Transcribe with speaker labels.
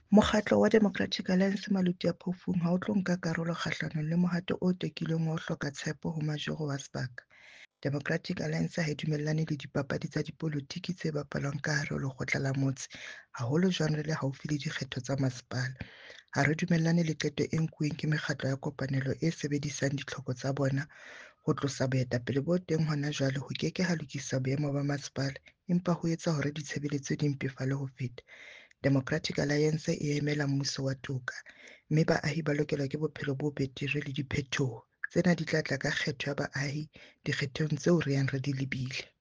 Speaker 1: Mokgatlo wa Democratic Alliance Maluti a Phofung ha o tlo nka karolo kgahlanong le mohato o tekilweng wa ho hloka tshepo ho majoro wa Spark. Democratic Alliance ha e dumellane le dipapadi tsa dipolotiki tse bapalwang ka hare ho lekgotla la motse, haholo jwang re le haufi le dikgetho tsa masepala. Ha re dumellane le qeto e nkuweng ke mekgatlo ya kopanelo e sebedisang ditlhoko tsa bona ho tlosa boetapele bo teng hona jwale ho keke ha lokisa boemo ba masepala, empa ho etsa hore ditshebeletso di mpefale ho feta. Democratic Alliance e emela mmuso wa toka, mme baahi ba lokelwa ke bophelo bo betere le diphetoho. Tsena di tla tla ka kgetho ya baahi dikgethong tseo re yang re di lebile.